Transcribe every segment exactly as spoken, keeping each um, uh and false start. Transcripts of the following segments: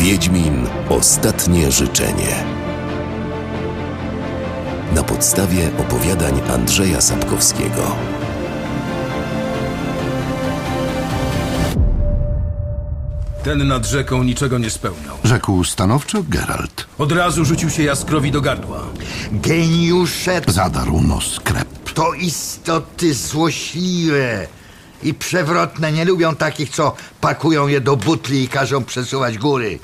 Wiedźmin. Ostatnie życzenie. Na podstawie opowiadań Andrzeja Sapkowskiego. Ten nad rzeką niczego nie spełniał. Rzekł stanowczo Geralt. Od razu rzucił się Jaskrowi do gardła. Geniusze Zadarł nos Krep. to istoty złośliwe i przewrotne. Nie lubią takich, co pakują je do butli i każą przesuwać góry.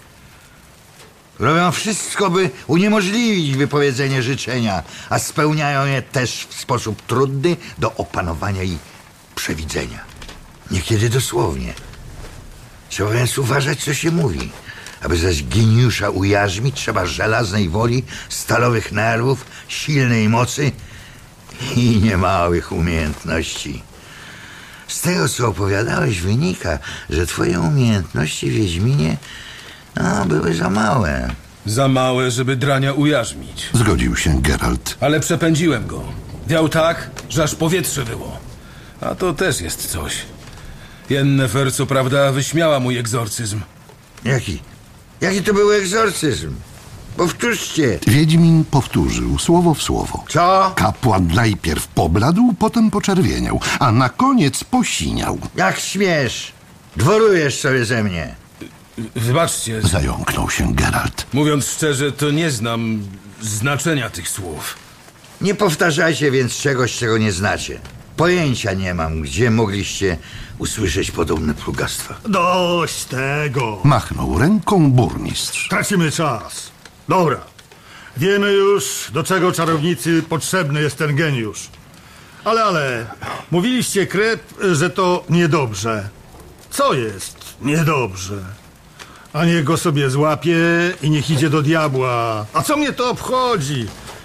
Robią wszystko, by uniemożliwić wypowiedzenie życzenia, a spełniają je też w sposób trudny do opanowania i przewidzenia. Niekiedy dosłownie. Trzeba więc uważać, co się mówi. Aby zaś geniusza ujarzmić, trzeba żelaznej woli, stalowych nerwów, silnej mocy i niemałych umiejętności. Z tego, co opowiadałeś, wynika, że twoje umiejętności, Wiedźminie, no, były za małe. Za małe, żeby drania ujarzmić. Zgodził się Geralt. Ale przepędziłem go. Wiał tak, że aż powietrze wyło. A to też jest coś. Yennefer, co prawda, wyśmiała mój egzorcyzm. Jaki? Jaki to był egzorcyzm? Powtórzcie. Wiedźmin powtórzył słowo w słowo. Co? Kapłan najpierw pobladł, potem poczerwieniał, a na koniec posiniał. Jak śmiesz? Dworujesz sobie ze mnie. Wybaczcie, Zająknął się Geralt. mówiąc szczerze, to nie znam znaczenia tych słów. Nie powtarzajcie więc czegoś, czego nie znacie. Pojęcia nie mam, gdzie mogliście usłyszeć podobne plugastwa. Dość tego. Machnął ręką burmistrz. Tracimy czas. Dobra. Wiemy już, do czego czarownicy potrzebny jest ten geniusz. Ale, ale, mówiliście, Krep, że to niedobrze. Co jest niedobrze? A niech go sobie złapie i niech idzie do diabła. A co mnie to obchodzi?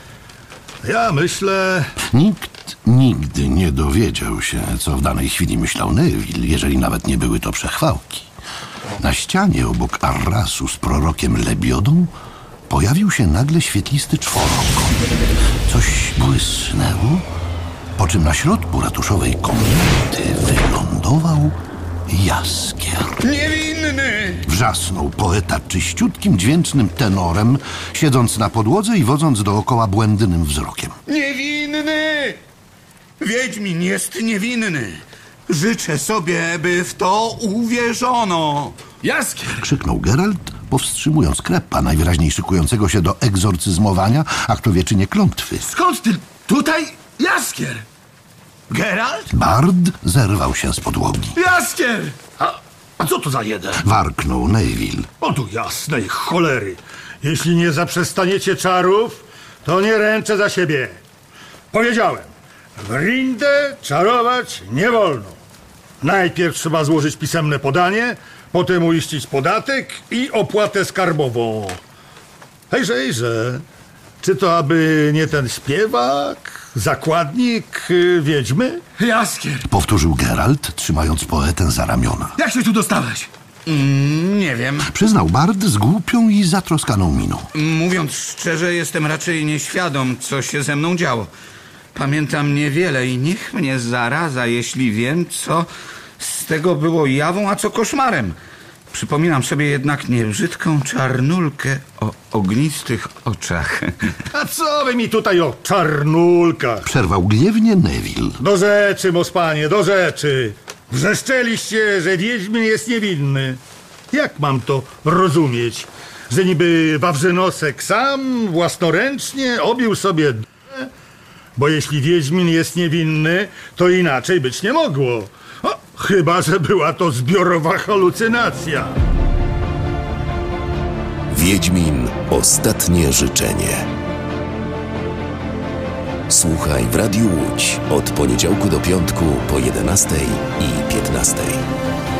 Ja myślę... Nikt nigdy nie dowiedział się, co w danej chwili myślał Neville, jeżeli nawet nie były to przechwałki. Na ścianie obok Arrasu z prorokiem Lebiodą pojawił się nagle świetlisty czworokąt. Coś błysnęło, po czym na środku ratuszowej komnaty wylądował Jaskier. Niewinny! Wrzasnął poeta czyściutkim, dźwięcznym tenorem, siedząc na podłodze i wodząc dookoła błędnym wzrokiem. Niewinny! Wiedźmin jest niewinny. Życzę sobie, by w to uwierzono. Jaskier! Krzyknął Geralt, powstrzymując Krepa, najwyraźniej szykującego się do egzorcyzmowania, a kto wie, czy nie klątwy. Skąd ty tutaj? Jaskier! Geralt? Bard zerwał się z podłogi. Jaskier! A, a co to za jeden? Warknął Neville. O tu jasnej cholery. Jeśli nie zaprzestaniecie czarów, to nie ręczę za siebie. Powiedziałem, w rindę czarować nie wolno. Najpierw trzeba złożyć pisemne podanie, potem uiścić podatek i opłatę skarbową. Hejże, hejże. Czy to aby nie ten śpiewak, zakładnik y, wiedźmy? Jaskier! Powtórzył Geralt, trzymając poetę za ramiona. Jak się tu dostałeś? Mm, nie wiem. Przyznał Bard z głupią i zatroskaną miną. Mówiąc szczerze, jestem raczej nieświadom, co się ze mną działo. Pamiętam niewiele i niech mnie zaraza, jeśli wiem, co z tego było jawą, a co koszmarem. Przypominam sobie jednak niebrzydką czarnulkę o ognistych oczach. A co wy mi tutaj o czarnulkach? Przerwał gniewnie Neville. Do rzeczy, Mospanie, do rzeczy. Wrzeszczeliście, że wiedźmin jest niewinny. Jak mam to rozumieć? Że niby Wawrzynosek sam własnoręcznie obił sobie d***ę? Bo jeśli wiedźmin jest niewinny, to inaczej być nie mogło. O, chyba że była to zbiorowa halucynacja. Wiedźmin. Ostatnie życzenie. Słuchaj w Radiu Łódź od poniedziałku do piątku po jedenastej i piętnastej.